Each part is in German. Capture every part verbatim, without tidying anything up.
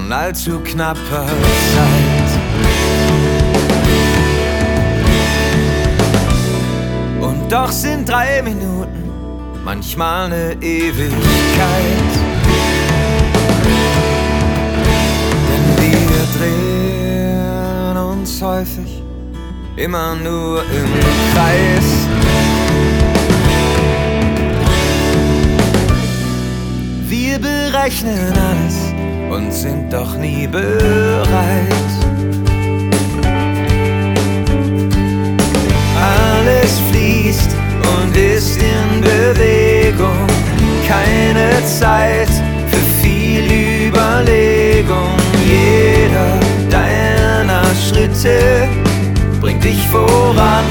von allzu knapper Zeit. Und doch sind drei Minuten manchmal eine Ewigkeit. Denn wir drehen uns häufig immer nur im Kreis. Wir berechnen alles und sind doch nie bereit. Alles fließt und ist in Bewegung, keine Zeit für viel Überlegung. Jeder deiner Schritte bringt dich voran.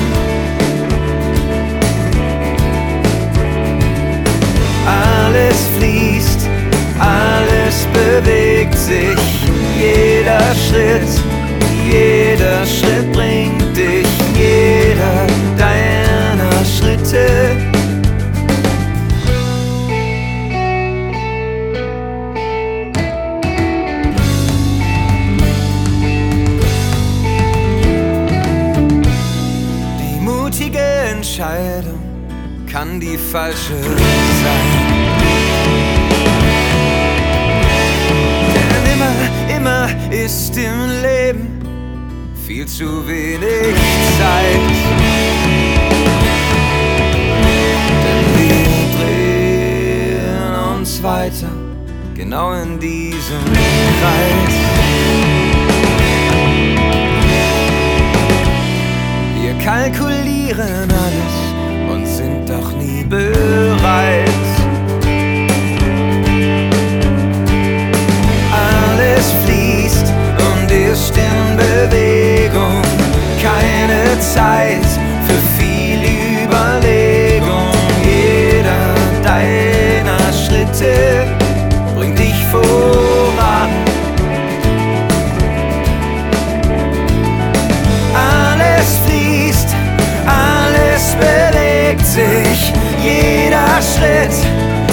Alles fließt, alles bewegt sich. Jeder Schritt, jeder Schritt bringt dich. Jeder deiner Schritte die mutige Entscheidung kann die falsche sein. Denn immer, immer ist im Leben viel zu wenig Zeit. Denn wir drehen uns weiter, genau in diesem Kreis. Wir kalkulieren alles und sind doch nie bereit. Alles fließt und ist in Bewegung, keine Zeit für viel Überlegung. Jeder deiner Schritte bringt dich voran. Alles fließt, alles bewegt sich, jeder Schritt,